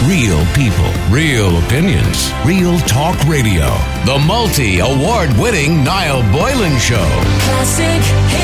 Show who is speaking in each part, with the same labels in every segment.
Speaker 1: Real people, real opinions, Real Talk Radio. The multi-award-winning Niall Boylan Show.
Speaker 2: Classic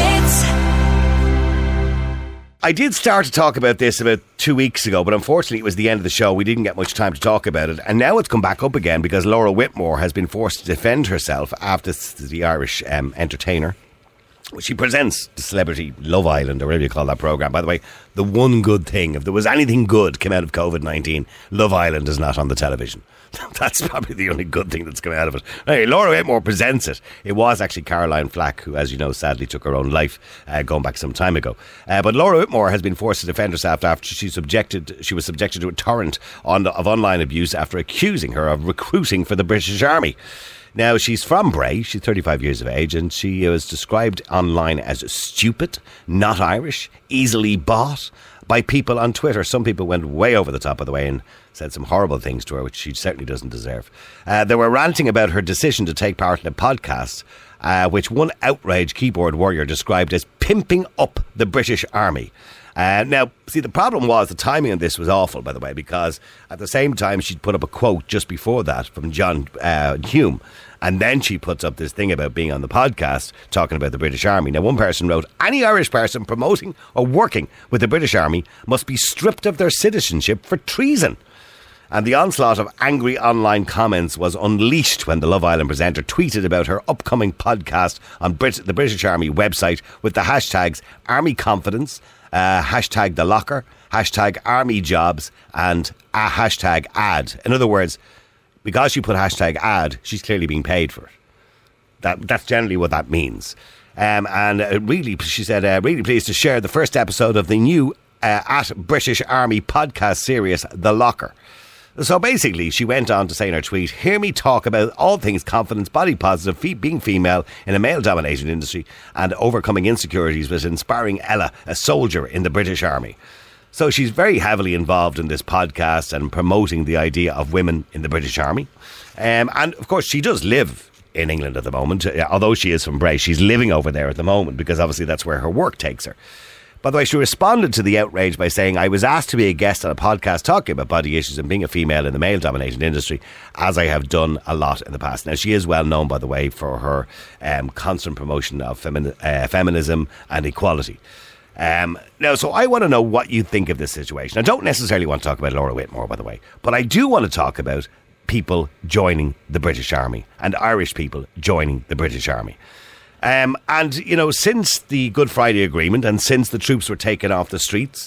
Speaker 2: hits.
Speaker 3: I did start to talk about this about 2 weeks ago, but unfortunately it was the end of the show. We didn't get much time to talk about it. And now it's come back up again because Laura Whitmore has been forced to defend herself after the Irish entertainer. She presents the Celebrity Love Island, or whatever you call that programme. By the way, the one good thing, if there was anything good came out of COVID-19, Love Island is not on the television. That's probably the only good thing that's come out of it. Hey, Laura Whitmore presents it. It was actually Caroline Flack, who, as you know, sadly took her own life going back some time ago. But Laura Whitmore has been forced to defend herself after she was subjected to a torrent of online abuse after accusing her of recruiting for the British Army. Now, she's from Bray, she's 35 years of age, and she was described online as stupid, not Irish, easily bought by people on Twitter. Some people went way over the top, by the way, and said some horrible things to her, which she certainly doesn't deserve. They were ranting about her decision to take part in a podcast, which one outraged keyboard warrior described as pimping up the British Army. Now, see, the problem was the timing of this was awful, by the way, because at the same time she'd put up a quote just before that from John Hume, and then she puts up this thing about being on the podcast talking about the British Army. Now, one person wrote, any Irish person promoting or working with the British Army must be stripped of their citizenship for treason. And the onslaught of angry online comments was unleashed when the Love Island presenter tweeted about her upcoming podcast on the British Army website with the hashtags Army Confidence, hashtag The Locker, hashtag Army Jobs, and a hashtag ad. In other words, because she put hashtag ad, she's clearly being paid for it. That's generally what that means. Really, she said, really pleased to share the first episode of the new at British Army podcast series, The Locker. So basically, she went on to say in her tweet, hear me talk about all things confidence, body positive, being female in a male-dominated industry and overcoming insecurities with inspiring Ella, a soldier in the British Army. So she's very heavily involved in this podcast and promoting the idea of women in the British Army. And of course, she does live in England at the moment. Although she is from Bray, she's living over there at the moment because obviously that's where her work takes her. By the way, she responded to the outrage by saying, I was asked to be a guest on a podcast talking about body issues and being a female in the male-dominated industry, as I have done a lot in the past. Now, she is well known, by the way, for her constant promotion of feminism and equality. Now, so I want to know what you think of this situation. I don't necessarily want to talk about Laura Whitmore, by the way, but I do want to talk about people joining the British Army and Irish people joining the British Army. And, you know, since the Good Friday Agreement and since the troops were taken off the streets,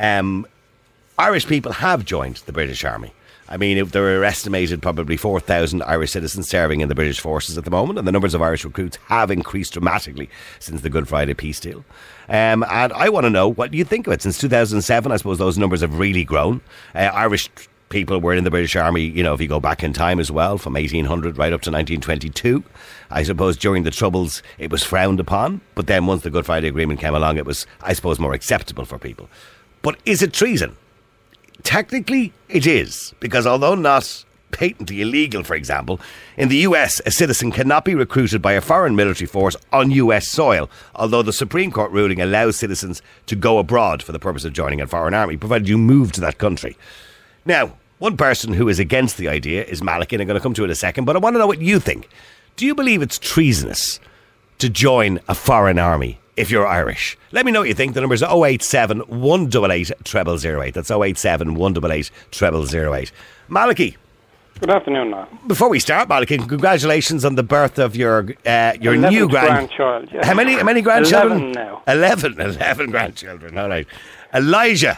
Speaker 3: Irish people have joined the British Army. I mean, there are estimated probably 4,000 Irish citizens serving in the British forces at the moment, and the numbers of Irish recruits have increased dramatically since the Good Friday peace deal. And I want to know what you think of it. Since 2007, I suppose those numbers have really grown. Irish people were in the British Army, you know, if you go back in time as well, from 1800 right up to 1922. I suppose during the Troubles it was frowned upon, but then once the Good Friday Agreement came along, it was, I suppose, more acceptable for people. But is it treason? Technically, it is, because although not patently illegal, for example, in the US, a citizen cannot be recruited by a foreign military force on US soil, although the Supreme Court ruling allows citizens to go abroad for the purpose of joining a foreign army, provided you move to that country. Now, one person who is against the idea is Maliki, and I'm going to come to it in a second, but I want to know what you think. Do you believe it's treasonous to join a foreign army if you're Irish? Let me know what you think. The number is 087 188 0008. That's 087 188 0008. Maliki.
Speaker 4: Good afternoon, Niall.
Speaker 3: Before we start, Maliki, congratulations on the birth of your new
Speaker 4: grandchild. Yeah.
Speaker 3: How many grandchildren?
Speaker 4: 11 now.
Speaker 3: 11 grandchildren, all right. Elijah.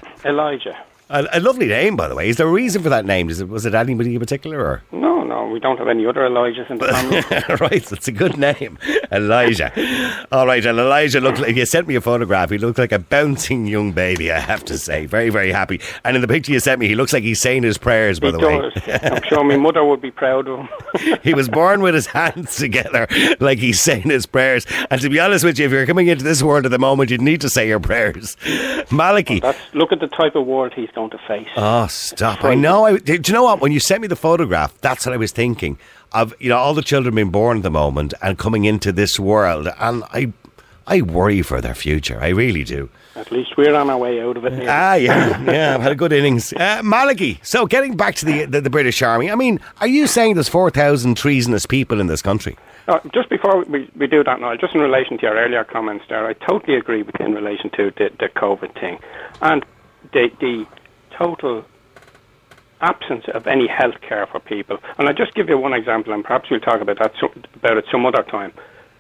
Speaker 3: A lovely name, by the way. Is there a reason for that name? Was it anybody in particular? Or?
Speaker 4: No, we don't have any other Elijahs in the family.
Speaker 3: Right, that's a good name. Elijah. All right, and Elijah looked like, you sent me a photograph. He looked like a bouncing young baby, I have to say. Very, very happy. And in the picture you sent me, he looks like he's saying his prayers, by the way.
Speaker 4: I'm sure my mother would be proud of him.
Speaker 3: He was born with his hands together, like he's saying his prayers. And to be honest with you, if you're coming into this world at the moment, you'd need to say your prayers. Maliki.
Speaker 4: Look at the type of world he's going to face.
Speaker 3: Oh, stop. I know. Do you know what? When you sent me the photograph, that's what I was thinking of, you know, all the children being born at the moment and coming into this world. And I worry for their future. I really do.
Speaker 4: At least we're on our way out of it now.
Speaker 3: Yeah, I've had a good innings. Malachy, so getting back to the British Army, I mean, are you saying there's 4,000 treasonous people in this country?
Speaker 4: Just before we do that, Niall, just in relation to your earlier comments there, I totally agree with you in relation to the COVID thing. And the total absence of any health care for people. And I'll just give you one example, and perhaps we'll talk about it some other time.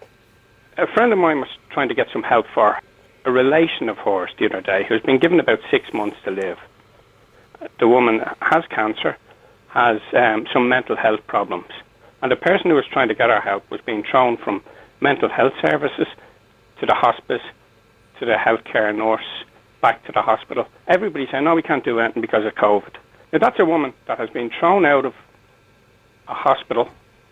Speaker 4: A friend of mine was trying to get some help for a relation of hers the other day who's been given about 6 months to live. The woman has cancer, has some mental health problems, and the person who was trying to get her help was being thrown from mental health services to the hospice, to the healthcare nurse, back to the hospital. Everybody's saying, no, we can't do anything because of COVID. Now, that's a woman that has been thrown out of a hospital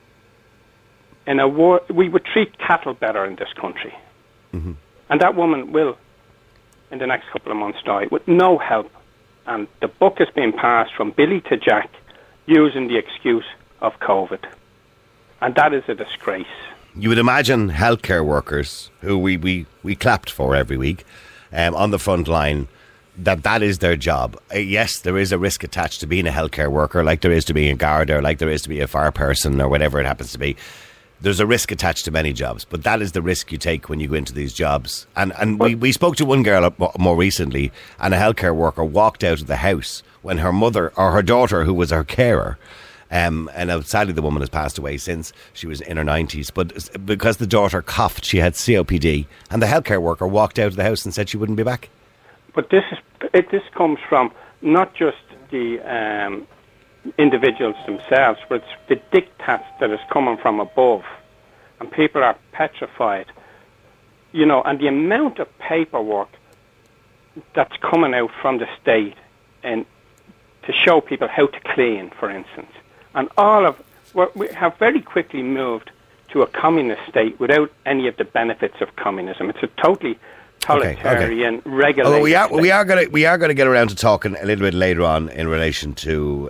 Speaker 4: in a war. We would treat cattle better in this country. Mm-hmm. And that woman will, in the next couple of months, die with no help. And the buck has been passed from Billy to Jack using the excuse of COVID. And that is a disgrace.
Speaker 3: You would imagine healthcare workers, who we clapped for every week, on the front line, that is their job. Yes, there is a risk attached to being a healthcare worker, like there is to being a guard, or like there is to be a fire person, or whatever it happens to be. There's a risk attached to many jobs, but that is the risk you take when you go into these jobs. And we spoke to one girl more recently, and a healthcare worker walked out of the house when her mother, or her daughter, who was her carer, and sadly the woman has passed away since. She was in her 90s, but because the daughter coughed, she had COPD, and the healthcare worker walked out of the house and said she wouldn't be back.
Speaker 4: But this comes from not just the individuals themselves, but it's the diktats that is coming from above, and people are petrified, and the amount of paperwork that's coming out from the state and to show people how to clean, for instance, and we have very quickly moved to a communist state without any of the benefits of communism. It's a totally totalitarian, regulated.
Speaker 3: We are going to get around to talking a little bit later on in relation to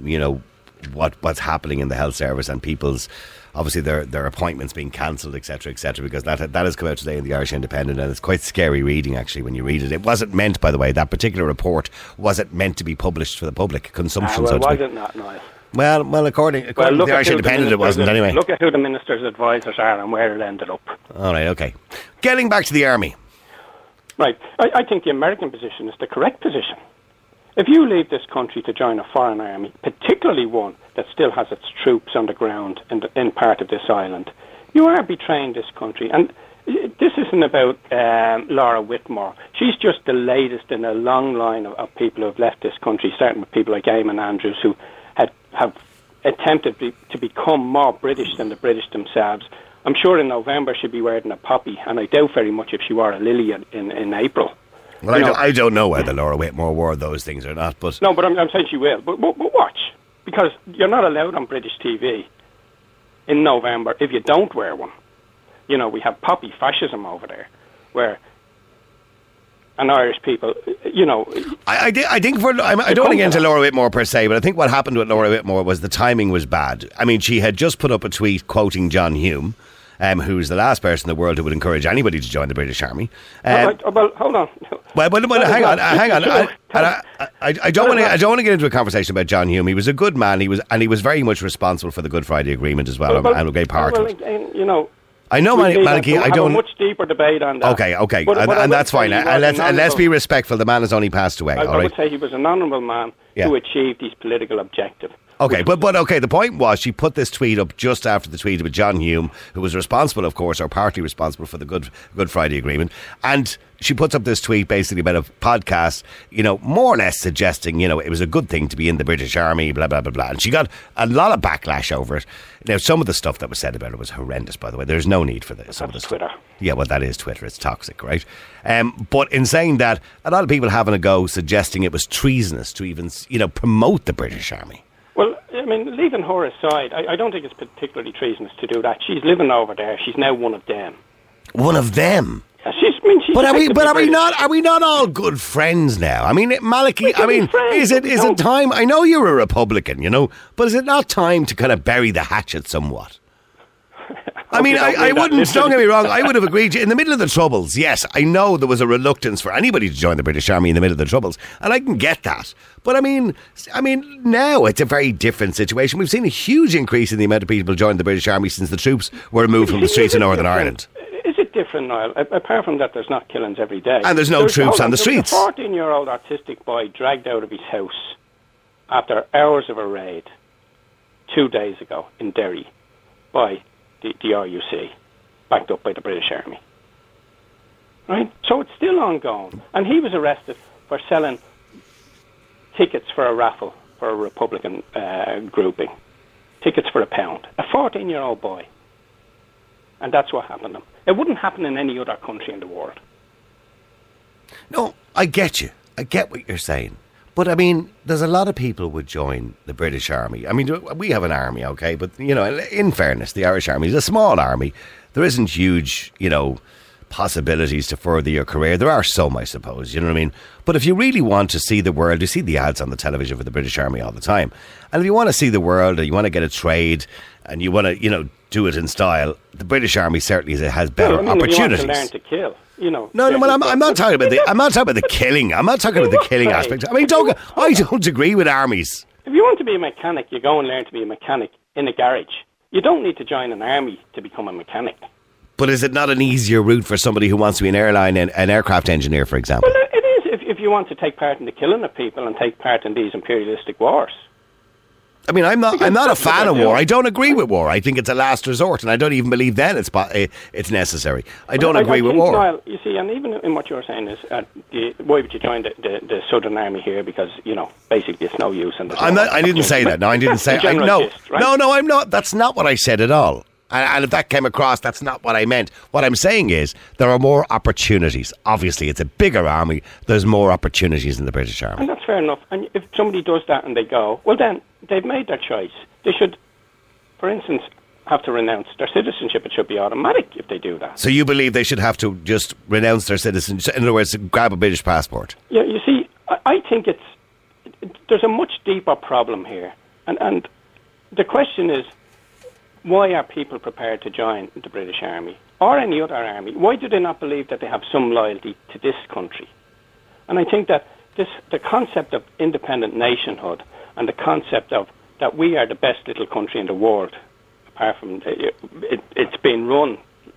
Speaker 3: what's happening in the health service and people's, obviously their appointments being cancelled, etc., because that has come out today in the Irish Independent, and it's quite scary reading actually when you read it. It wasn't meant, by the way, that particular report wasn't meant to be published for the public consumption.
Speaker 4: Was it not, Niall?
Speaker 3: Well, according to the Irish Independent, it wasn't anyway.
Speaker 4: Look at who the minister's advisors are and where it ended up.
Speaker 3: All right, okay. Getting back to the army.
Speaker 4: Right. I think the American position is the correct position. If you leave this country to join a foreign army, particularly one that still has its troops on the ground in part of this island, you are betraying this country. And this isn't about Laura Whitmore. She's just the latest in a long line of people who have left this country, starting with people like Eamon Andrews, who have attempted to become more British than the British themselves. I'm sure in November she'll be wearing a poppy, and I doubt very much if she wore a lily in April.
Speaker 3: Well, I don't know whether Laura Whitmore wore those things or not, but
Speaker 4: no, but I'm saying she will. But watch, because you're not allowed on British TV in November if you don't wear one. We have poppy fascism over there, where and Irish people,
Speaker 3: I think I don't want to get into Laura Whitmore per se, but I think what happened with Laura Whitmore was the timing was bad. I mean, she had just put up a tweet quoting John Hume, who's the last person in the world who would encourage anybody to join the British Army.
Speaker 4: Well, hold on.
Speaker 3: Well, hang on. I don't want to get into a conversation about John Hume. He was a good man. He was very much responsible for the Good Friday Agreement as well. I'm a great part of it. I know, Malachy. I don't.
Speaker 4: A much deeper debate on that.
Speaker 3: Okay, and that's fine. And let's be respectful. The man has only passed away.
Speaker 4: I would say he was an honourable man who achieved his political objective.
Speaker 3: Okay, but the point was she put this tweet up just after the tweet about John Hume, who was responsible, of course, or partly responsible for the Good Friday Agreement, and she puts up this tweet basically about a podcast, more or less suggesting, it was a good thing to be in the British Army, blah, blah, blah, blah. And she got a lot of backlash over it. Now, some of the stuff that was said about it was horrendous, by the way. There's no need for this. Some of the
Speaker 4: Twitter.
Speaker 3: Yeah, well, that is Twitter. It's toxic, right? But in saying that, a lot of people having a go suggesting it was treasonous to even, promote the British Army.
Speaker 4: Well, I mean, leaving her aside, I don't think it's particularly treasonous to do that. She's living over there. She's now one of them.
Speaker 3: One of them?
Speaker 4: She's
Speaker 3: but are we not all good friends now? I mean, Malachy, is it time? I know you're a Republican, but is it not time to kind of bury the hatchet somewhat? I mean, I wouldn't, don't get me wrong, I would have agreed. In the middle of the Troubles, yes, I know there was a reluctance for anybody to join the British Army in the middle of the Troubles, and I can get that. But I mean, now it's a very different situation. We've seen a huge increase in the amount of people joining the British Army since the troops were removed from the streets of Northern Ireland.
Speaker 4: Is it different, Niall? Apart from that, there's not killings every day.
Speaker 3: And there's no troops on the streets.
Speaker 4: There was a 14-year-old autistic boy dragged out of his house after hours of a raid 2 days ago in Derry by the RUC, backed up by the British Army. Right? So it's still ongoing. And he was arrested for selling tickets for a raffle for a Republican grouping. Tickets for £1. A 14-year-old boy. And that's what happened to him. It wouldn't happen in any other country in the world.
Speaker 3: No, I get you. I get what you're saying. But, I mean, there's a lot of people would join the British Army. I mean, we have an army, okay? But, you know, in fairness, the Irish Army is a small army. There isn't huge, you know, possibilities to further your career. There are some, I suppose, you know what I mean? But if you really want to see the world, you see the ads on the television for the British Army all the time. And if you want to see the world, or you want to get a trade, and you want to, you know, do it in style, the British Army certainly has better opportunities.
Speaker 4: You want to learn to kill, you know.
Speaker 3: No, I'm not talking about the killing. I'm not talking about the killing aspect. I mean, I don't agree with armies.
Speaker 4: If you want to be a mechanic, you go and learn to be a mechanic in a garage. You don't need to join an army to become a mechanic.
Speaker 3: But is it not an easier route for somebody who wants to be an aircraft engineer, for example?
Speaker 4: Well, it is if you want to take part in the killing of people and take part in these imperialistic wars.
Speaker 3: I mean, I'm not a fan of war. I don't agree with war. I think it's a last resort, and I don't even believe then it's necessary. I don't agree with war.
Speaker 4: Well, you see, and even in what you're saying is, why would you join the Southern Army here? Because, you know, basically it's no use. And
Speaker 3: I didn't say that. No, I didn't say. No, I'm not. That's not what I said at all. And if that came across, that's not what I meant. What I'm saying is there are more opportunities. Obviously, it's a bigger army. There's more opportunities in the British Army.
Speaker 4: And that's fair enough. And if somebody does that and they go, well, then they've made their choice. They should, for instance, have to renounce their citizenship. It should be automatic if they do that.
Speaker 3: So you believe they should have to just renounce their citizenship? In other words, grab a British passport?
Speaker 4: Yeah, you see, I think there's a much deeper problem here. And the question is, why are people prepared to join the British Army or any other army? Why do they not believe that they have some loyalty to this country? And I think that the concept of independent nationhood and the concept of that we are the best little country in the world, apart from it's been run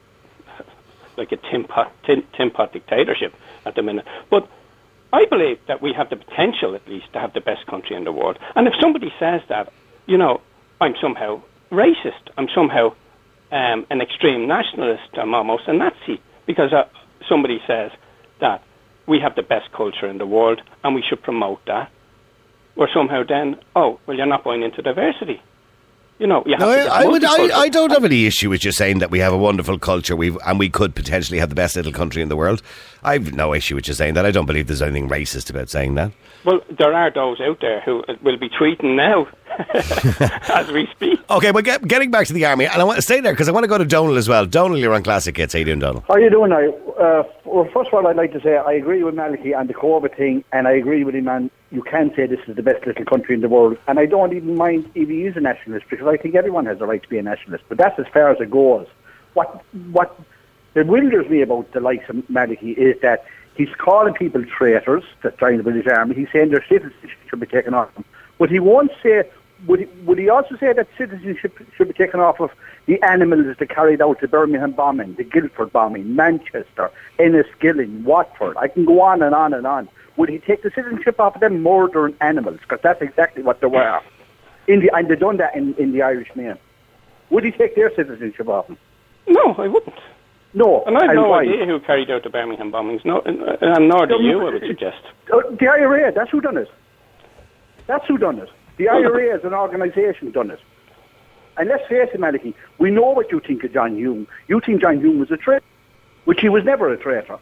Speaker 4: like a tin pot dictatorship at the minute. But I believe that we have the potential, at least, to have the best country in the world. And if somebody says that, you know, I'm somehow racist, I'm somehow an extreme nationalist, I'm almost a Nazi, because somebody says that we have the best culture in the world and we should promote that. Or somehow then, oh, well, you're not buying into diversity. You know, you have
Speaker 3: I don't have any issue with you saying that we have a wonderful culture and we could potentially have the best little country in the world. I've no issue with you saying that. I don't believe there's anything racist about saying that.
Speaker 4: Well, there are those out there who will be tweeting now as we speak.
Speaker 3: Okay, but getting back to the army, and I want to stay there because I want to go to Donald as well. Donald, you're on Classic Hits. How you doing, Donald?
Speaker 2: How you doing now? Well, first of all, I'd like to say I agree with Malachy on the Corbett thing, and I agree with him on you can say this is the best little country in the world, and I don't even mind if he is a nationalist, because I think everyone has the right to be a nationalist, but that's as far as it goes. What bewilders me about the likes of Malachy is that he's calling people traitors that join the British Army. He's saying their citizenship should be taken off them. But he won't say, would he also say that citizenship should be taken off of the animals that carried out the Birmingham bombing, the Guildford bombing, Manchester, Enniskillen, Watford? I can go on and on and on. Would he take the citizenship off of them murdering animals? Because that's exactly what they were. And they've done that in the Irish name. Would he take their citizenship off them?
Speaker 4: No, I wouldn't.
Speaker 2: No.
Speaker 4: And I have no idea who carried out the Birmingham bombings. No, and nor do you, I would suggest.
Speaker 2: The IRA, that's who done it. That's who done it. The IRA as an organisation done it. And let's face it, Malachy, we know what you think of John Hume. You think John Hume was a traitor, which he was never a traitor.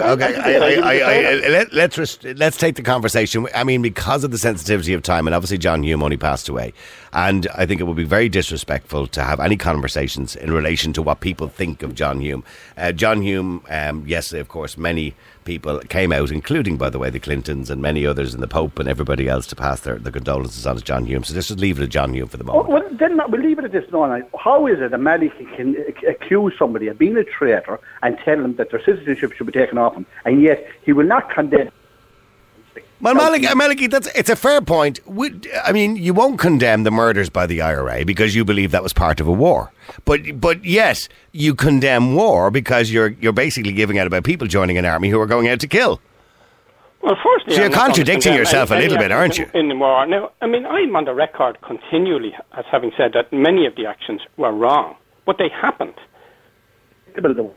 Speaker 3: Okay. Let's take the conversation. I mean, because of the sensitivity of time, and obviously John Hume only passed away, and I think it would be very disrespectful to have any conversations in relation to what people think of John Hume. John Hume, yes, of course, many people came out, including, by the way, the Clintons and many others and the Pope and everybody else to pass their condolences on to John Hume. So let's just leave it at John Hume for the moment.
Speaker 2: Well, then we'll leave it at this now. How is it that Maliki can accuse somebody of being a traitor and tell them that their citizenship should be taken off them, and yet he will not condemn?
Speaker 3: Well, Maliki, it's a fair point. You won't condemn the murders by the IRA because you believe that was part of a war. But yes, you condemn war because you're basically giving out about people joining an army who are going out to kill.
Speaker 4: Well, firstly,
Speaker 3: so you're contradicting yourself a little bit, aren't you?
Speaker 4: In the war. Now, I'm on the record continually as having said that many of the actions were wrong, but they happened.
Speaker 2: Murder.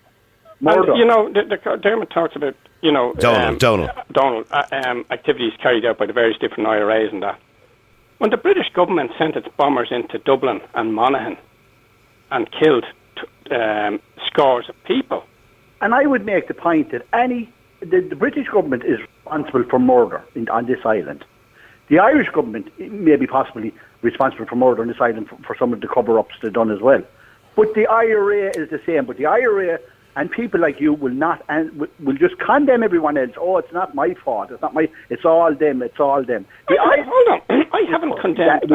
Speaker 4: And, Dermot talks about,
Speaker 3: Donald.
Speaker 4: Activities carried out by the various different IRAs and that. When the British government sent its bombers into Dublin and Monaghan and killed scores of people.
Speaker 2: And I would make the point that the British government is responsible for murder on this island. The Irish government may be possibly responsible for murder on this island for some of the cover-ups they've done as well. But the IRA is the same. But the IRA and people like you will not, and will just condemn everyone else. Oh, it's not my fault. It's not my. It's all them. It's all them.
Speaker 4: Hold on. I haven't condemned.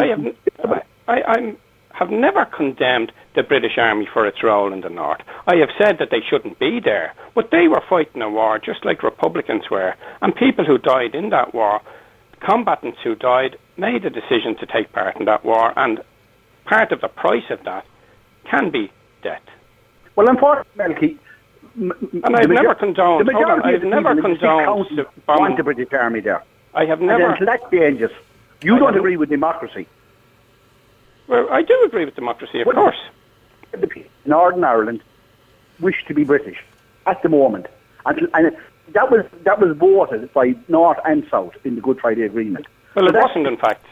Speaker 4: I have never condemned the British Army for its role in the North. I have said that they shouldn't be there, but they were fighting a war just like Republicans were, and people who died in that war, combatants who died, made a decision to take part in that war, and part of the price of that can be death.
Speaker 2: Well, unfortunately,
Speaker 4: and I've never condoned. I've never condoned
Speaker 2: the British Army there.
Speaker 4: I have never.
Speaker 2: And that's dangerous. You don't agree with democracy.
Speaker 4: Well, I do agree with democracy, of course.
Speaker 2: The people in Northern Ireland wish to be British at the moment, and that was voted by North and South in the Good Friday Agreement.
Speaker 4: Well, it wasn't, in fact.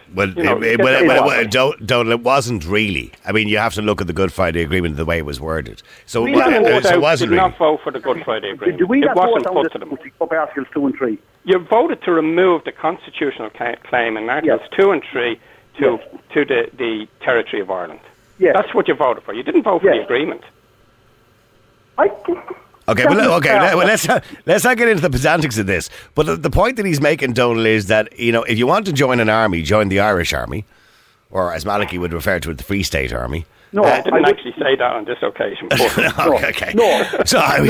Speaker 3: It wasn't really. I mean, you have to look at the Good Friday Agreement the way it was worded. So it wasn't really.
Speaker 4: Not vote for the Good Friday Agreement.
Speaker 2: Did we not
Speaker 4: vote
Speaker 2: on Articles 2 and 3?
Speaker 4: You voted to remove the constitutional claim in Articles 2 and 3 to the territory of Ireland.
Speaker 2: Yes.
Speaker 4: That's what you voted for. You didn't vote for the agreement.
Speaker 3: Let's not get into the pedantics of this. But the point that he's making, Donald, is that if you want to join an army, join the Irish Army, or as Maliki would refer to it, the Free State Army.
Speaker 4: No, I didn't actually say that on this occasion.
Speaker 3: Okay.
Speaker 2: No.
Speaker 3: So and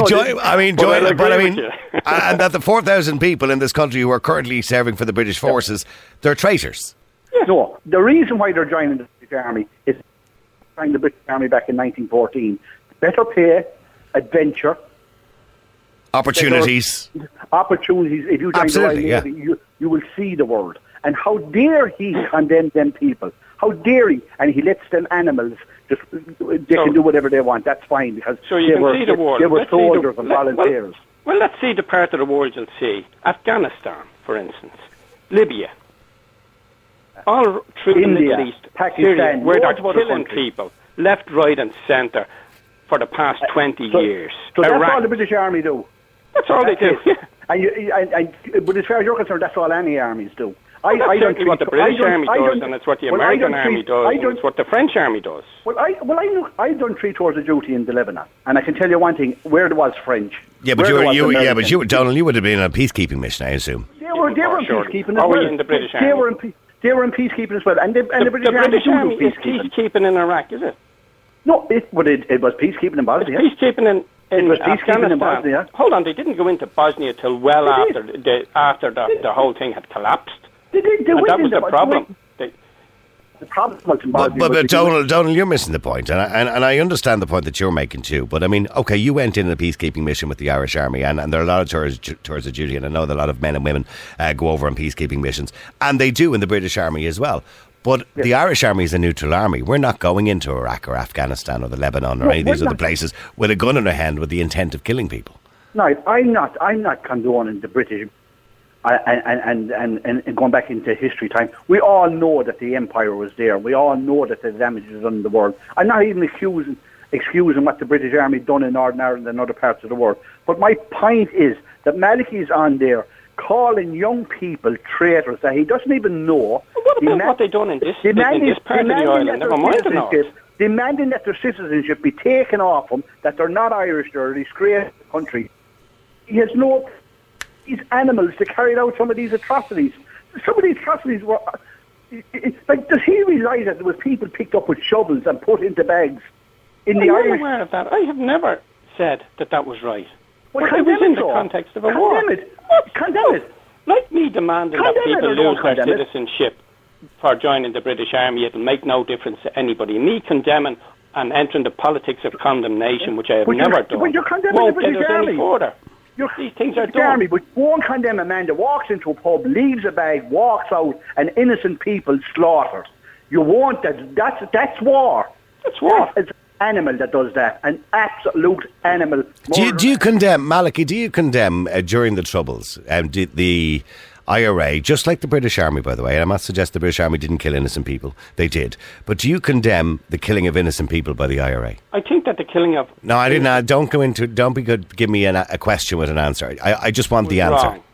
Speaker 3: that the 4,000 people in this country who are currently serving for the British forces, they're traitors.
Speaker 2: Yeah. No, the reason why they're joining the British Army is joining the British Army back in 1914. Better pay, adventure.
Speaker 3: Opportunities.
Speaker 2: If you join the Royal Navy, you will see the world. And how dare he condemn them people? How dare he? And he lets them animals can do whatever they want. That's fine because
Speaker 4: see the world.
Speaker 2: They were soldiers and volunteers.
Speaker 4: Well, let's see the part of the world you'll see. Afghanistan, for instance, Libya, all through
Speaker 2: India,
Speaker 4: the Middle East,
Speaker 2: Pakistan,
Speaker 4: Syria, where they're killing people left, right, and centre for the past 20 years.
Speaker 2: So that's all the British Army do.
Speaker 4: That's all they do.
Speaker 2: But as far as you're concerned, that's all any armies do.
Speaker 4: That's certainly what the British Army does, and it's what the American Army does, and it's what the French Army does.
Speaker 2: I've done 3 tours of duty in the Lebanon, and I can tell you one thing: where there was French.
Speaker 3: Donald, you would have been on a peacekeeping mission, I assume.
Speaker 2: They were in peacekeeping as well.
Speaker 4: In the British Army?
Speaker 2: They were in peacekeeping as well, and the British
Speaker 4: Army is peacekeeping in Iraq, is it?
Speaker 2: No, it was peacekeeping in Bosnia.
Speaker 4: Peacekeeping in Afghanistan. Hold on, they didn't go into Bosnia till well after the whole thing had collapsed.
Speaker 2: And
Speaker 4: that was the problem.
Speaker 2: The problem was in Bosnia.
Speaker 3: But Donald, you're missing the point, and I understand the point that you're making too. But I mean, okay, you went in a peacekeeping mission with the Irish Army, and there are a lot of tours of duty, and I know that a lot of men and women go over on peacekeeping missions, and they do in the British Army as well. But the Irish Army is a neutral army. We're not going into Iraq or Afghanistan or the Lebanon or any of these other places with a gun in our hand with the intent of killing people.
Speaker 2: No, I'm not condoning the British and going back into history time. We all know that the empire was there. We all know that the damage was done in the world. I'm not even excusing what the British Army done in Northern Ireland and other parts of the world. But my point is that Maliki is on there calling young people traitors that he doesn't even know.
Speaker 4: What about what they done in this part of the island? Never mind the North.
Speaker 2: Demanding that their citizenship be taken off them, that they're not Irish, they're a disgraced country. He has no these animals that carried out some of these atrocities. Some of these atrocities were... like, does he realise that there was people picked up with shovels and put into bags in the Irish...
Speaker 4: I'm aware of that. I have never said that was right.
Speaker 2: Well,
Speaker 4: but it was in the context of a war.
Speaker 2: Condemn it.
Speaker 4: Like me demanding that people lose their citizenship for joining the British Army, it'll make no difference to anybody. Me condemning and entering the politics of condemnation, which I have never done,
Speaker 2: but you're condemning
Speaker 4: won't
Speaker 2: the British
Speaker 4: get us
Speaker 2: Army.
Speaker 4: any further. These things are done.
Speaker 2: Army, but you won't condemn a man that walks into a pub, leaves a bag, walks out, and innocent people slaughtered. You won't. That's war.
Speaker 4: That's war.
Speaker 2: It's an animal that does that. An absolute animal.
Speaker 3: Do you condemn, Malachy, during the Troubles, the IRA, just like the British Army, by the way, and I'm not suggesting the British Army didn't kill innocent people. They did. But do you condemn the killing of innocent people by the IRA?
Speaker 4: I think that the killing of...
Speaker 3: No, I didn't. Don't go into... Don't be good. Give me a question with an answer. I just want the answer.
Speaker 4: Wrong.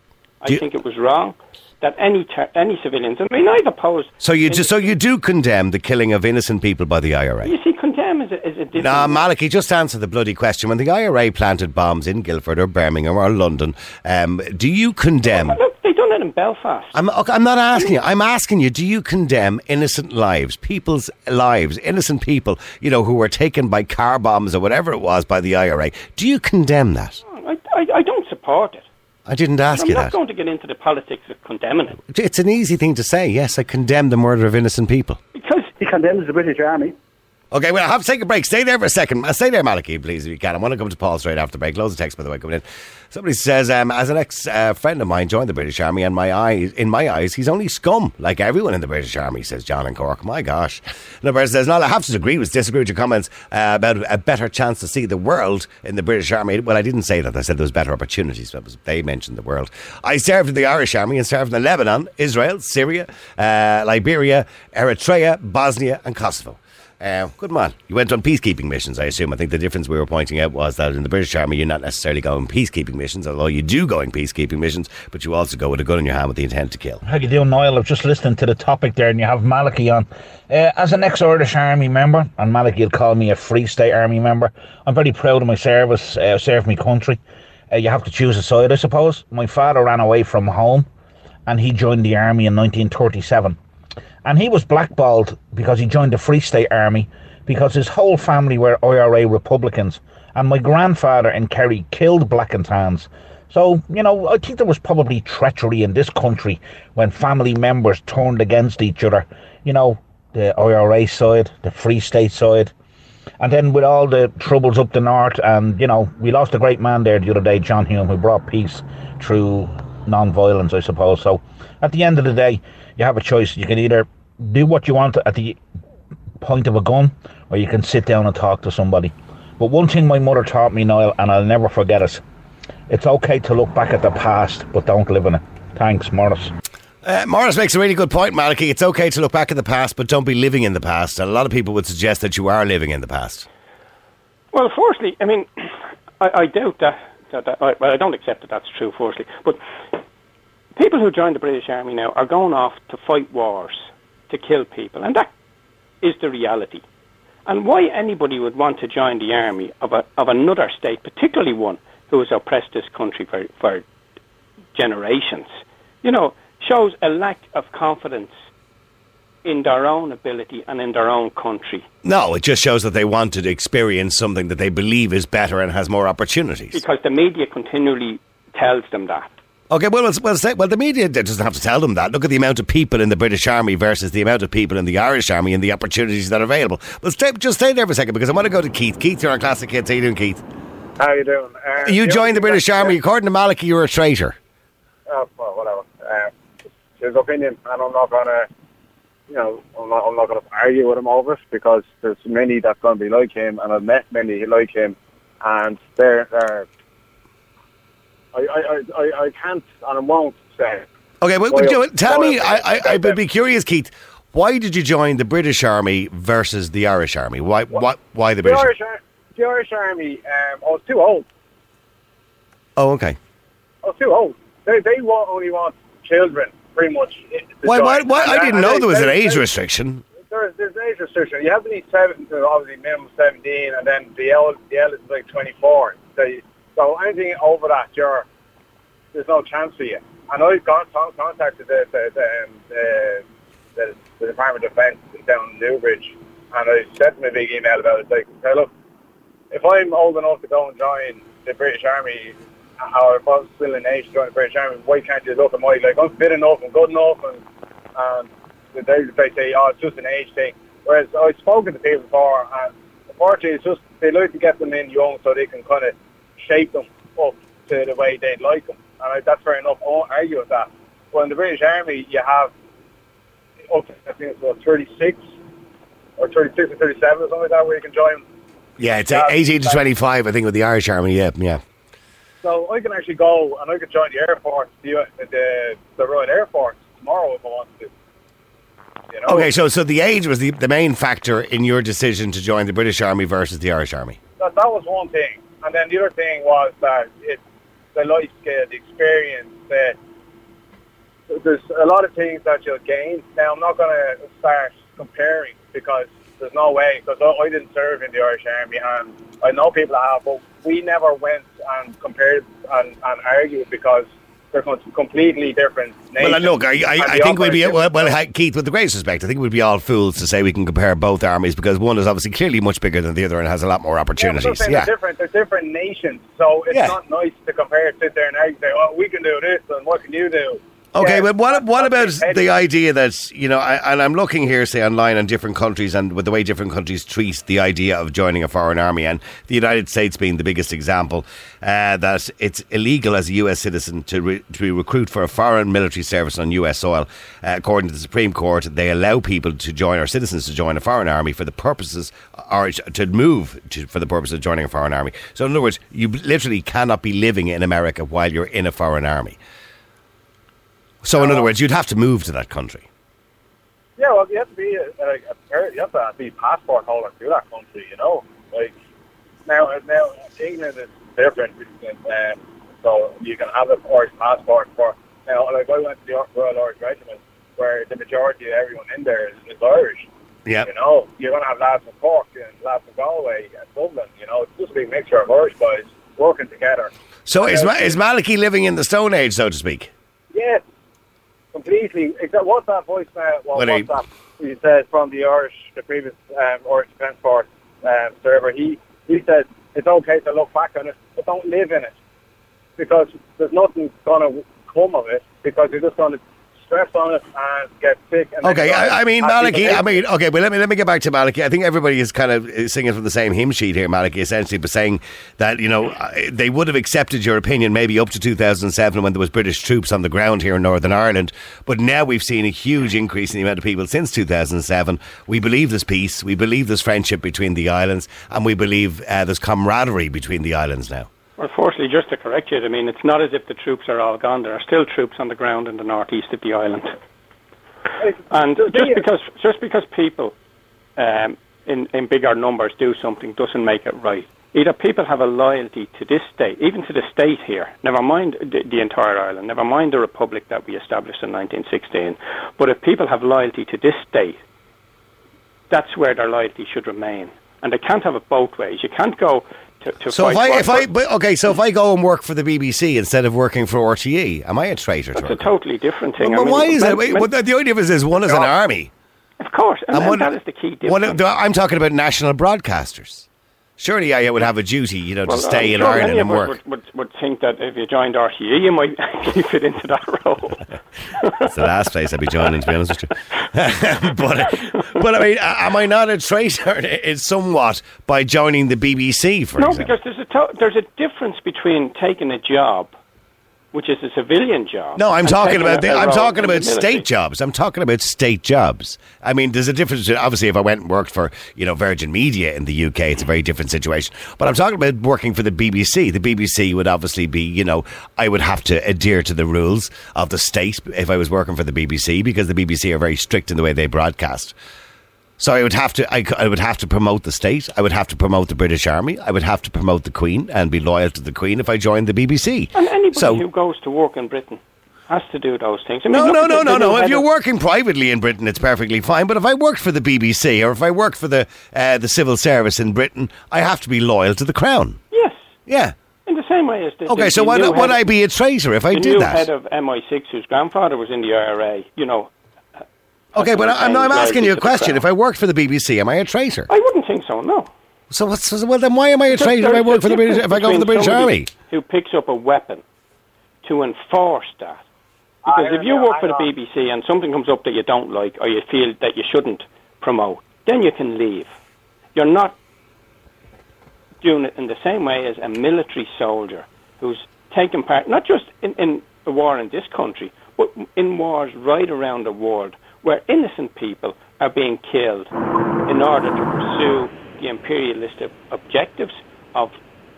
Speaker 4: I think it was wrong that any civilians... I mean, I've opposed...
Speaker 3: So you do condemn the killing of innocent people by the IRA?
Speaker 4: You see, condemn is a different...
Speaker 3: No, Malachy, just answer the bloody question. When the IRA planted bombs in Guildford or Birmingham or London, do you condemn...
Speaker 4: Look, they done it in Belfast.
Speaker 3: I'm not asking you. I'm asking you, do you condemn innocent lives, people's lives, innocent people, who were taken by car bombs or whatever it was by the IRA? Do you condemn that?
Speaker 4: I don't support it.
Speaker 3: I didn't ask you that.
Speaker 4: I'm not going to get into the politics of condemning it.
Speaker 3: It's an easy thing to say. Yes, I condemn the murder of innocent people.
Speaker 4: Because
Speaker 2: he condemns the British Army.
Speaker 3: Okay, well, I'll have to take a break. Stay there for a second. Stay there, Malachy, please, if you can. I want to come to Paul straight after the break. Loads of texts, by the way, coming in. Somebody says, as an ex-friend of mine joined the British Army, and in my eyes, he's only scum, like everyone in the British Army, says John in Cork. My gosh. Another person says, no, I have to disagree with your comments about a better chance to see the world in the British Army. Well, I didn't say that. I said there was better opportunities. They mentioned the world. I served in the Irish Army and served in Lebanon, Israel, Syria, Liberia, Eritrea, Bosnia and Kosovo. Good man. You went on peacekeeping missions, I assume. I think the difference we were pointing out was that in the British Army you're not necessarily going peacekeeping missions, although you do go in peacekeeping missions, but you also go with a gun in your hand with the intent to kill.
Speaker 5: How you doing, Niall? I've just listened to the topic there and you have Malachy on. As an ex-Irish Army member, and Malachy will call me a Free State Army member, I'm very proud of my service, served my country. You have to choose a side, I suppose. My father ran away from home and he joined the army in 1937. And he was blackballed because he joined the Free State Army because his whole family were IRA Republicans. And my grandfather in Kerry killed black and tans. So, I think there was probably treachery in this country when family members turned against each other. The IRA side, the Free State side. And then with all the troubles up the north, and, we lost a great man there the other day, John Hume, who brought peace through non-violence, I suppose. So, at the end of the day, you have a choice. You can either do what you want at the point of a gun, or you can sit down and talk to somebody. But one thing my mother taught me, Niall, and I'll never forget it, it's okay to look back at the past, but don't live in it. Thanks, Morris.
Speaker 3: Morris makes a really good point, Malachy. It's okay to look back at the past, but don't be living in the past. And a lot of people would suggest that you are living in the past.
Speaker 4: Well, firstly, I mean, I doubt that I don't accept that that's true, firstly. But people who join the British Army now are going off to fight wars, to kill people, and that is the reality. And why anybody would want to join the army of another state, particularly one who has oppressed this country for generations, shows a lack of confidence in their own ability and in their own country. No,
Speaker 3: it just shows that they want to experience something that they believe is better and has more opportunities.
Speaker 4: Because the media continually tells them that.
Speaker 3: Okay, well, the media doesn't have to tell them that. Look at the amount of people in the British Army versus the amount of people in the Irish Army and the opportunities that are available. But just stay there for a second, because I want to go to Keith. Keith, you're on Classic Hits. How you doing, Keith?
Speaker 6: How you doing?
Speaker 3: You joined the British Army. According to Malachy, you're a traitor.
Speaker 6: Well, whatever. His opinion, and I'm not going to, I'm not going to argue with him over it, because there's many that's going to be like him, and I've met many like him, and they're I can't and I won't say.
Speaker 3: Okay, well, tell me, I would be curious, Keith, why did you join the British Army versus the Irish Army? Why the British Army?
Speaker 6: The Irish Army, I was too old.
Speaker 3: Oh, okay.
Speaker 6: I was too old. They only want children, pretty much.
Speaker 3: Why? I didn't know there was an age restriction.
Speaker 6: There's an age restriction. You have to be 7 to obviously minimum 17, and then the eldest is like 24. So anything over that, there's no chance for you. And I've contacted the Department of Defence down in Newbridge, and I sent them a big email about it. Like, hey, look, if I'm old enough to go and join the British Army, or if I'm still in age to join the British Army, why can't you look at my, like, I'm fit enough and good enough, and they say, oh, it's just an age thing. Whereas I've spoken to people before, and unfortunately, it's just, they like to get them in young so they can kind of shape them up to the way they'd like them. And that's fair enough. I won't argue with that. But in the British Army, you have up to, I think it's about 36 or 37 or something like that, where you can join.
Speaker 3: Yeah, it's 18 to 25, I think, with the Irish Army, yeah.
Speaker 6: So I can actually go and I can join the Air Force, the Royal Air Force tomorrow if I want to. You know? Okay,
Speaker 3: so the age was the main factor in your decision to join the British Army versus the Irish Army?
Speaker 6: That was one thing. And then the other thing was that it's the life skill, the experience, there's a lot of things that you'll gain. Now, I'm not going to start comparing because there's no way, because I didn't serve in the Irish Army, and I know people that have, but we never went and compared and argued because they're completely different nations.
Speaker 3: Well, look, I think we'd be, well, Keith, with the greatest respect, I think we'd be all fools to say we can compare both armies, because one is obviously clearly much bigger than the other and has a lot more opportunities.
Speaker 6: Yeah, they're different nations, so it's not nice to compare, sit there and argue, say, oh, we can do this, and what can you do?
Speaker 3: Okay, but what about the idea that, you know, and I'm looking here, say, online on different countries and with the way different countries treat the idea of joining a foreign army, and the United States being the biggest example, that it's illegal as a US citizen to recruit for a foreign military service on US soil. According to the Supreme Court, they allow people to join, or citizens to join a foreign army for the purposes, or to move for the purpose of joining a foreign army. So in other words, you literally cannot be living in America while you're in a foreign army. So, in other words, you'd have to move to that country.
Speaker 6: Yeah, well, you have to be you have to be passport holder to that country. You know, like now England is different. So you can have an Irish passport for now. Like I went to the Royal Irish Regiment, where the majority of everyone in there is Irish.
Speaker 3: Yeah.
Speaker 6: You know, you're going to have lads from Cork and lads from Galway and Dublin. You know, it's just a big mixture of Irish guys working together.
Speaker 3: So is Malachy living in the Stone Age, so to speak?
Speaker 6: Yes. Completely. What's that voicemail? What's that? He said from the previous Irish Defence Force server. He said it's okay to look back on it, but don't live in it, because there's nothing going to come of it, because you're just going to stress on it and get sick. And
Speaker 3: okay, I mean, Malachy. Okay, but let me get back to Malachy. I think everybody is kind of singing from the same hymn sheet here, Malachy, essentially, but saying that, you know, they would have accepted your opinion maybe up to 2007 when there was British troops on the ground here in Northern Ireland, but now we've seen a huge increase in the amount of people since 2007. We believe there's peace, we believe there's friendship between the islands, and we believe there's camaraderie between the islands now.
Speaker 4: Well, fortunately, just to correct you, I mean, it's not as if the troops are all gone. There are still troops on the ground in the northeast of the island. And just because people in bigger numbers do something doesn't make it right. Either people have a loyalty to this state, even to the state here, never mind the entire island, never mind the republic that we established in 1916, but if people have loyalty to this state, that's where their loyalty should remain. And they can't have it both ways. You can't go to
Speaker 3: so if I go and work for the BBC instead of working for RTE, am I a traitor?
Speaker 4: That's a totally different thing.
Speaker 3: But why is that? The idea is one is an army.
Speaker 4: Of course, and that is the key difference.
Speaker 3: I'm talking about national broadcasters. Surely I would have a duty, you know, to stay in Ireland and work.
Speaker 4: Would think that if you joined RTE, you might fit into that role.
Speaker 3: It's the last place I'd be joining, to be honest with you. but I mean, am I not a traitor somewhat by joining the BBC, for example?
Speaker 4: No, because there's a difference between taking a job, which is a civilian job.
Speaker 3: No, I'm talking about state jobs. I'm talking about state jobs. I mean, there's a difference. Obviously, if I went and worked for, you know, Virgin Media in the UK, it's a very different situation. But I'm talking about working for the BBC. The BBC would obviously be, you know, I would have to adhere to the rules of the state if I was working for the BBC, because the BBC are very strict in the way they broadcast. So I would have to promote the state. I would have to promote the British Army. I would have to promote the Queen and be loyal to the Queen if I joined the BBC.
Speaker 4: And anybody who goes to work in Britain has to do those things. I mean,
Speaker 3: no. If you're working privately in Britain, it's perfectly fine. But if I worked for the BBC or if I worked for the civil service in Britain, I have to be loyal to the Crown.
Speaker 4: Yes.
Speaker 3: Yeah.
Speaker 4: In the same way as the
Speaker 3: Okay,
Speaker 4: the,
Speaker 3: so
Speaker 4: the new
Speaker 3: would
Speaker 4: head-
Speaker 3: I be a traitor if I
Speaker 4: the
Speaker 3: did
Speaker 4: new
Speaker 3: that?
Speaker 4: head of MI6, whose grandfather was in the IRA, you know.
Speaker 3: Okay, but I'm asking you a question. If
Speaker 4: I
Speaker 3: I worked for the BBC, am I a traitor?
Speaker 4: wouldn't think so, no.
Speaker 3: So well, then why am I a traitor if I work for the British? If I go for the British Army?
Speaker 4: Who picks up a weapon to enforce that? Because if you work for the BBC and something comes up that you don't like or you feel that you shouldn't promote, then you can leave. You're not doing it in the same way as a military soldier who's taken part, not just in the war in this country, but in wars right around the world where innocent people are being killed in order to pursue the imperialistic objectives of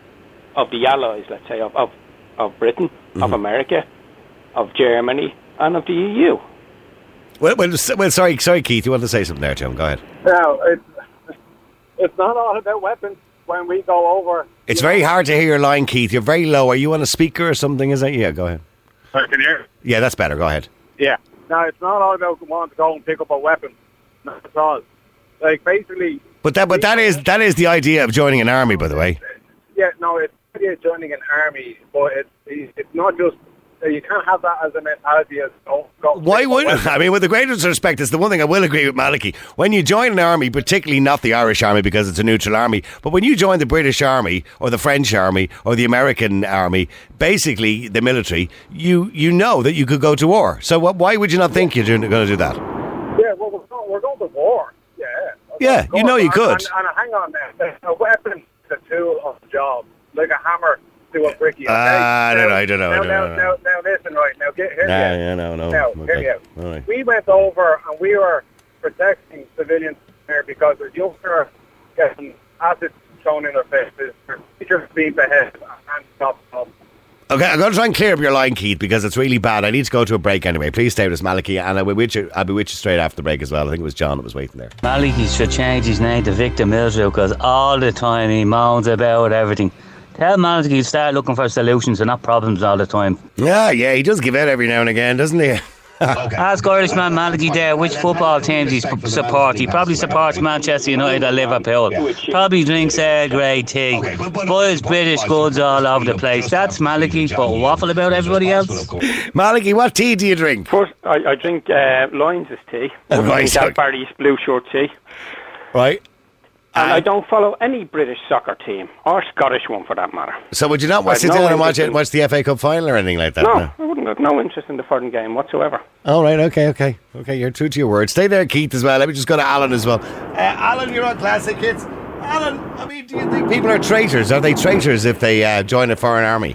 Speaker 4: the Allies, let's say, of Britain, of America, of Germany, and of the EU.
Speaker 3: Well, sorry, Keith, you want to say something there, Tim? Go ahead.
Speaker 6: No, it's not all about weapons when we go over.
Speaker 3: It's very hard to hear your line, Keith. You're very low. Are you on a speaker or something? Is that? Yeah, go ahead.
Speaker 6: Can you hear?
Speaker 3: Yeah, that's better. Go ahead.
Speaker 6: Yeah. No, it's not all about wanting to go and pick up a weapon. Not at all. Like, basically...
Speaker 3: But that is the idea of joining an army, by the way.
Speaker 6: Yeah, no, it's the idea of joining an army, but it's not just... You can't have that as a mentality as...
Speaker 3: Why wouldn't? I mean, with the greatest respect, it's the one thing I will agree with Malachy. When you join an army, particularly not the Irish army because it's a neutral army, but when you join the British army or the French army or the American army, basically the military, you know that you could go to war. So why would you not think you're going to do that?
Speaker 6: Yeah, well, we're going to war. Yeah.
Speaker 3: Yeah, you know you could.
Speaker 6: And hang on now. A weapon is a tool of the job, like a hammer to a bricky. Okay?
Speaker 3: I don't know.
Speaker 6: Now listen, right. Now get here.
Speaker 3: No.
Speaker 6: Now,
Speaker 3: Okay.
Speaker 6: hear you.
Speaker 3: All right.
Speaker 6: We went over and we were protecting civilians there because the younger getting acid thrown in their faces, their teachers being beheaded and stop.
Speaker 3: Okay, I'm going to try and clear up your line, Keith, because it's really bad. I need to go to a break anyway. Please stay with us, Malachy, and I'll be with you straight after the break as well. I think it was John that was waiting there.
Speaker 7: Malachy should change his name to Victor Mildew because all the time he moans about everything. Tell Malachy to start looking for solutions and not problems all the time.
Speaker 3: Yeah, he does give out every now and again, doesn't he?
Speaker 7: Ask Irishman Malachy there which football teams he supports. He probably supports Manchester United or Liverpool. Probably drinks Earl Grey tea. Buys British goods all over the place. That's Malachy, but waffle about everybody else.
Speaker 3: Malachy, what tea do you drink?
Speaker 4: First, I drink Lyons' tea.
Speaker 3: Right,
Speaker 4: That Barry's blue shirt tea.
Speaker 3: Right.
Speaker 4: And I don't follow any British soccer team, or Scottish one for that matter.
Speaker 3: So would you not sit down and watch the FA Cup final or anything like that?
Speaker 4: No, I wouldn't have no interest in the foreign game whatsoever.
Speaker 3: All right, okay, you're true to your word. Stay there, Keith, as well. Let me just go to Alan as well. Alan, you're on Classic Hits. Alan, I mean, do you think people are traitors? Are they traitors if they join a foreign army?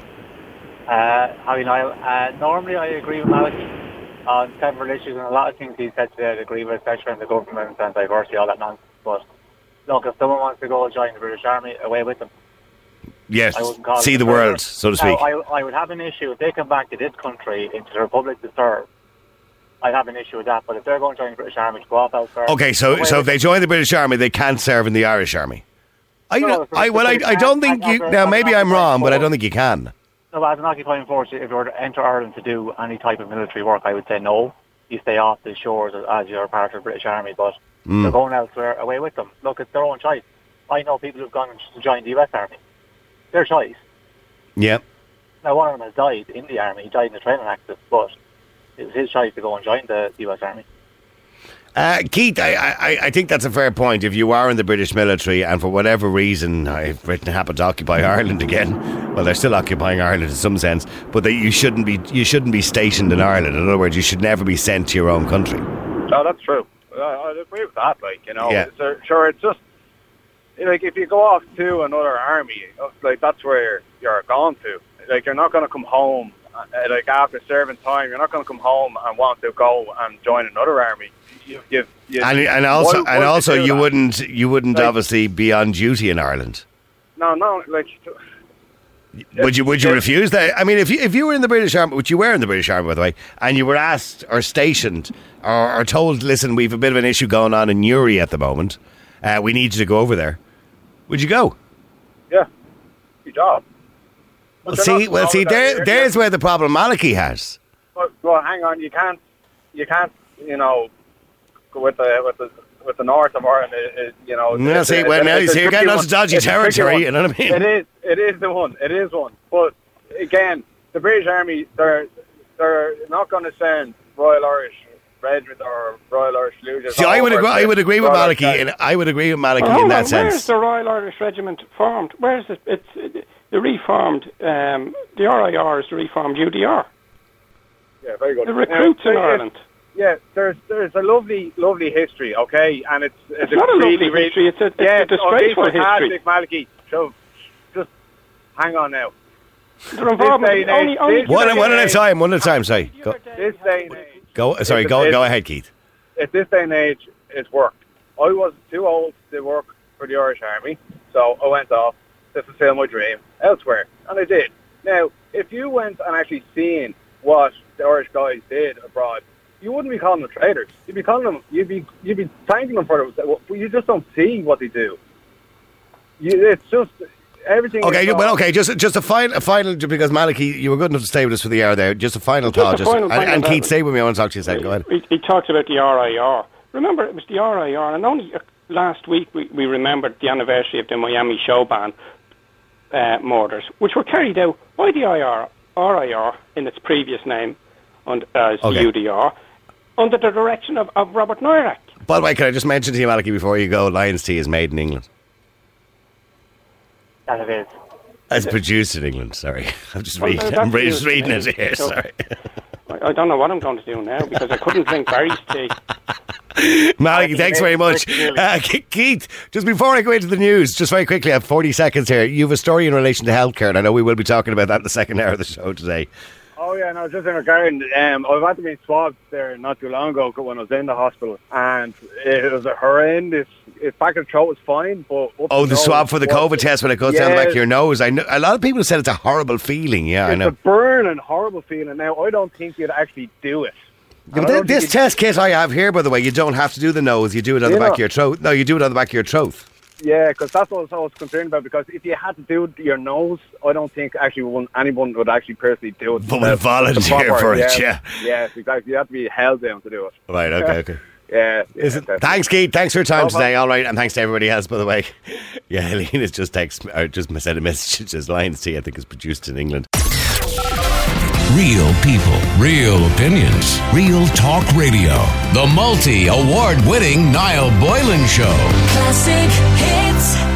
Speaker 8: Normally I agree with Malachy on several issues, and a lot of things he said today I agree with, especially in the government and diversity, all that nonsense. But look, if someone wants to go join the British Army, away with them.
Speaker 3: Yes, see the world, so to speak.
Speaker 8: Now, I would have an issue if they come back to this country, into the Republic to serve. I'd have an issue with that, but if they're going to join the British Army to go off elsewhere... Okay,
Speaker 3: so if they join the British Army, they can't serve in the Irish Army. I don't think you... Now, maybe I'm wrong, but I don't think you can.
Speaker 8: No, but as an occupying force, if you were to enter Ireland to do any type of military work, I would say no. You stay off the shores as you're part of the British Army, but they're going elsewhere, away with them. Look, it's their own choice. I know people who've gone to join the US Army. Their choice.
Speaker 3: Yeah.
Speaker 8: Now, one of them has died in the Army. He died in a training accident, but it was his choice to go and join the US Army.
Speaker 3: Keith, I think that's a fair point. If you are in the British military and for whatever reason Britain happened to occupy Ireland again, well, they're still occupying Ireland in some sense, but that you shouldn't be stationed in Ireland. In other words, you should never be sent to your own country.
Speaker 6: No, that's true. I'd agree with that.
Speaker 3: Yeah.
Speaker 6: Sure, it's just like if you go off to another army, like that's where you're going to. Like you're not going to come home. Like after serving time, you're not going to come home and want to go and join another army.
Speaker 3: And also, you wouldn't obviously be on duty in Ireland.
Speaker 6: No, like.
Speaker 3: Would you refuse that? I mean, if you were in the British Army, which you were in the British Army, by the way, and you were asked or stationed or told, listen, we've a bit of an issue going on in Newry at the moment, we need you to go over there, would you go?
Speaker 6: Yeah, good job.
Speaker 3: Well, see, there's where the problem Malachy has.
Speaker 6: Well, hang on, you can't, go with the with the north of Ireland, you know.
Speaker 3: Now, see, well, now you're getting onto dodgy territory. You know what I mean?
Speaker 6: It is the one. It is one. But again, the British Army, they're not going to send Royal Irish Regiment or Royal Irish Legion.
Speaker 3: See, I would agree with Malachy. I would agree with Malachy in that sense.
Speaker 4: Where's the Royal Irish Regiment formed? Where's it? It's the reformed. The RIR is the reformed UDR.
Speaker 6: Yeah, very good.
Speaker 4: The recruits in Ireland.
Speaker 6: Yeah, there's a lovely history, okay, and it's
Speaker 4: not a lovely history. It's a disgraceful history.
Speaker 6: Malachy, so just hang on now.
Speaker 4: They're involved
Speaker 3: one at a time. Sorry.
Speaker 6: This day and age.
Speaker 3: Go ahead, Keith.
Speaker 6: At this day and age, it's worked. I was too old to work for the Irish Army, so I went off to fulfil my dream elsewhere, and I did. Now, if you went and actually seen what the Irish guys did abroad, you wouldn't be calling them traitors. You'd be calling them. You'd be thanking them for it. You just don't see what they do. It's just everything.
Speaker 3: Okay, just a final because Malachy, you were good enough to stay with us for the hour there. Just a final thought. And Keith, stay with me. I want to talk to you a second. Go ahead.
Speaker 4: He talks about the RIR. Remember, it was the RIR, and only last week we remembered the anniversary of the Miami Showban murders, which were carried out by the RIR in its previous name as the UDR, under the direction of Robert Noirac.
Speaker 3: By the way, can I just mention to you, Malachy, before you go, Lions Tea is made in England.
Speaker 8: That it is.
Speaker 3: It's produced in England, sorry. I'm just reading it here, sorry.
Speaker 4: I don't know what I'm going to do now because I couldn't drink Barry's tea.
Speaker 3: Malachy, thanks very much. Keith, just before I go into the news, just very quickly, I have 40 seconds here. You have a story in relation to healthcare, and I know we will be talking about that in the second hour of the show today.
Speaker 6: Oh yeah, no, just in regard, I've had to be swabbed there not too long ago when I was in the hospital, and it was a horrendous. Back of the throat was fine, but
Speaker 3: the swab for the COVID test when it goes down the back of your nose. I know a lot of people said it's a horrible feeling. Yeah, I know.
Speaker 6: It's a burning, horrible feeling. Now I don't think you'd actually do it.
Speaker 3: Yeah, but this test kit I have here, by the way, you don't have to do the nose. You do it on the back of your throat. No, you do it on the back of your throat.
Speaker 6: Yeah, because that's what I was concerned about, because if you had to do your nose, I don't think actually anyone would actually personally do it.
Speaker 3: But would volunteer for it, yeah.
Speaker 6: Yes, exactly. You have to be held down to do it.
Speaker 3: Right, okay.
Speaker 6: Yeah.
Speaker 3: Thanks, Keith. Thanks for your time today. All right, and thanks to everybody else, by the way. Yeah, Helene has just sent a message. As Lions Tea, I think, is produced in England.
Speaker 1: Real people, real opinions, real talk radio. The multi-award-winning Niall Boylan Show.
Speaker 9: Classic hits.